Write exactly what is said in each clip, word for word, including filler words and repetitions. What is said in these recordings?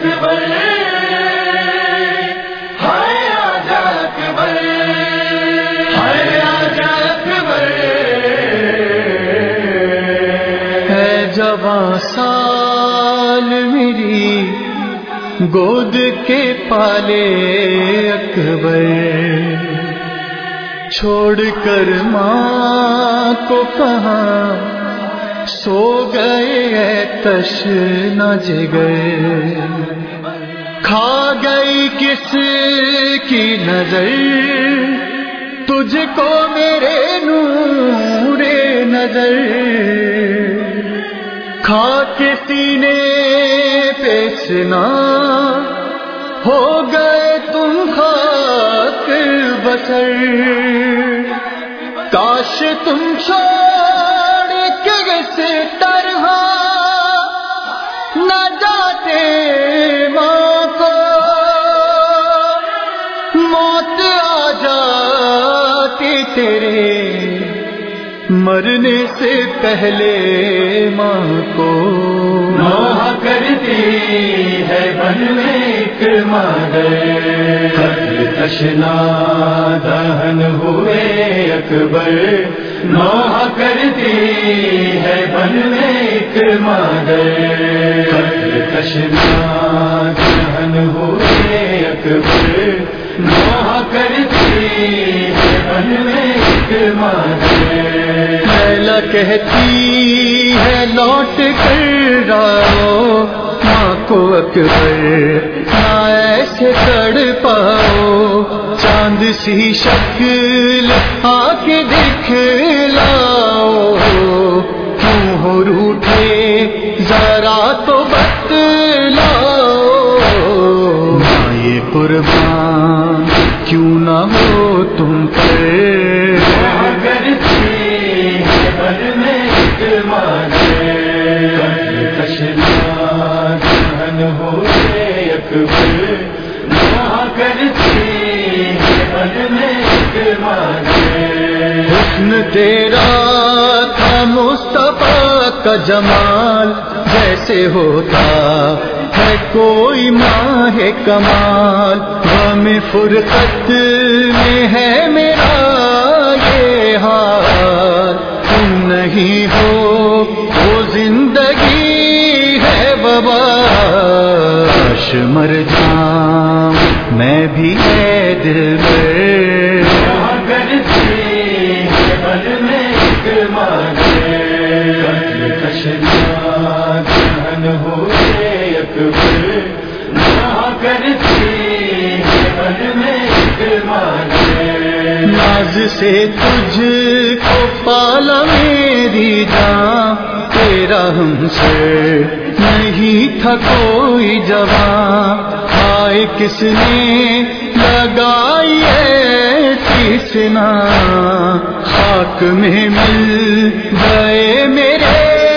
اکبر ہائے آجا اکبر ہائے آجا اکبر ہے جوان سال میری گود کے پالے اکبر چھوڑ کر ماں کو کہاں سو گئے تشنا جگر کھا گئی کس کی نظر تجھ کو میرے نور نظر کھا کے سینے پہ سنا ہو گئے تم خاک بسر کاش تم چھوڑ کے اس طرح نہ جاتے ماں کو موت آ جاتی تیرے مرنے سے پہلے ماں کو نوح کرتی ہے بن میں ایک مادر قتل تشنا دہن ہوئے اکبر نوح کرتی ہے بن میں ایک مادر قتل تشنا دہن ہوئے اکبر نوح کرتی ہے بن میں ایک مادر لیلا کہتی ہے لوٹ کر آؤ ماں کو اکبر نہ ایسے تڑ پاؤ چاند سی شکل آ کے دکھلاؤ کیوں ہو روٹھے ذرا تو بتلاؤ ماں یہ قربان کیوں نہ ہو تم پر حسن تیرا تھا مصطفیٰ کا جمال جیسے ہوتا ہے کوئی ماہ کمال غم فرقت میں ہے میرا یہ حال تم نہیں ہو وہ زندگی ہے وباش مر جاؤں میں بھی ہے دل میں ناز سے تجھ کو پالا میری جان تیرا ہم سے نہیں تھا کوئی جوان ہائے کس نے لگائی ایسی سنا خاک میں مل گئے میرے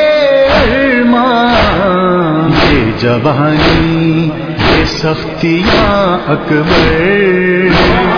ارمان یہ جوانی یہ سختیاں اکبر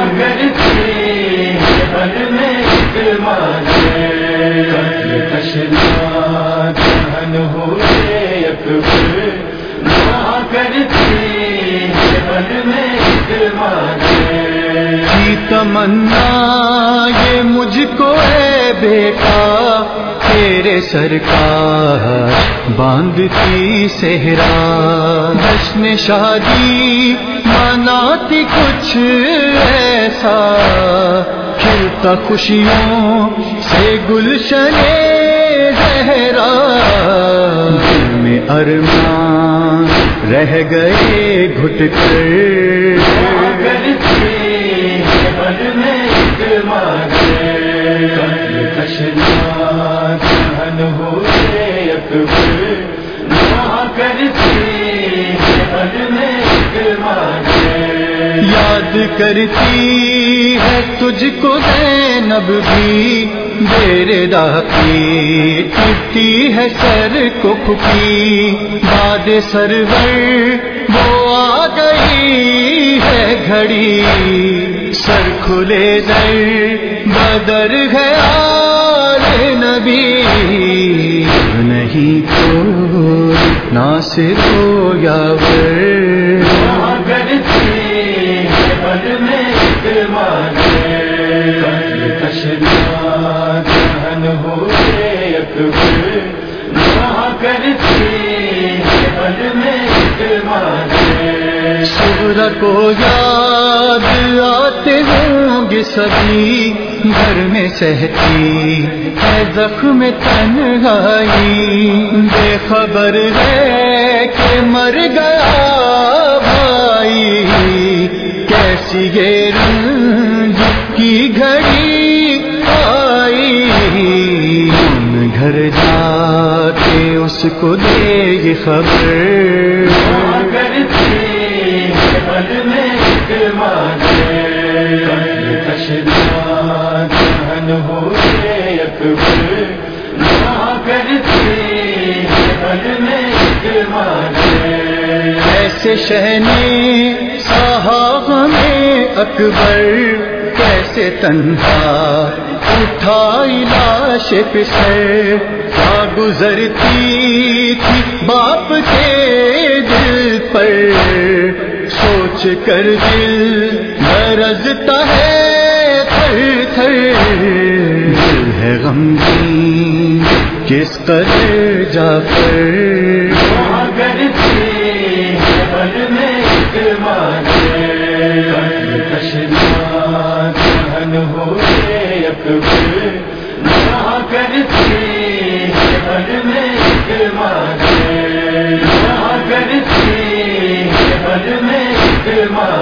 کی تمنا یہ مجھ کو ہے بیٹا تیرے سرکار باندھتی صحرا جشن شادی مناتی کچھ ایسا کھلتا خوشیوں سے گلشن زہرا دل میں ارمان رہ گئے گھٹ کر یاد کرتی ہے تجھ کو زینب بھی میرے داخی ٹوٹی ہے سر کو پھکی باد سرور وہ آ گئی ہے گھڑی سر کھلے در بدر ہے آل نبی نہیں تو ناصر ہو یا ور کشنا جہن ہوئے اکبر نہ کرتی بل میں صبح کو یاد آتے ہوں گے سبھی گھر میں سہتی ہے زخم تنہائی بے خبر ہے کہ مر گیا بھائی کیسی یہ رنج کی گھڑی آئی ہم گھر جا کے اس کو دے گی خبر جہن ہوئے اکبر نہ کرتی ایسے شہنی صاحب میں اکبر کیسے تنہا اٹھائی لاش پسر کیا گزرتی تھی باپ کے دل پر سوچ کر دل لرزتا ہے تھر تھر دل ہے غمگین کس قدر جا کر کشنا جہن ہوئے اکبر نہ کرتی بل میں نہ کرتی بل میں